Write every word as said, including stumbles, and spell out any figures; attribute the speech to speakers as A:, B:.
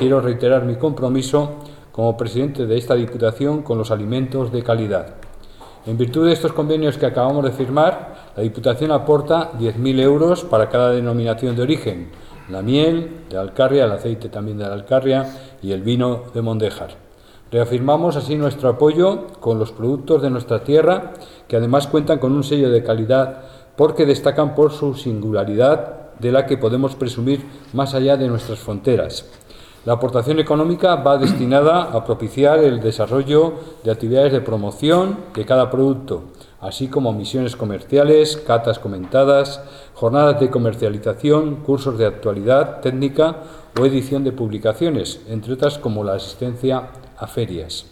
A: quiero reiterar mi compromiso como presidente de esta Diputación con los alimentos de calidad. En virtud de estos convenios que acabamos de firmar, la Diputación aporta diez mil euros para cada denominación de origen, la miel de Alcarria, el aceite también de Alcarria y el vino de Mondéjar. Reafirmamos así nuestro apoyo con los productos de nuestra tierra, que además cuentan con un sello de calidad porque destacan por su singularidad, de la que podemos presumir más allá de nuestras fronteras. La aportación económica va destinada a propiciar el desarrollo de actividades de promoción de cada producto, así como misiones comerciales, catas comentadas, jornadas de comercialización, cursos de actualidad técnica o edición de publicaciones, entre otras como la asistencia a ferias.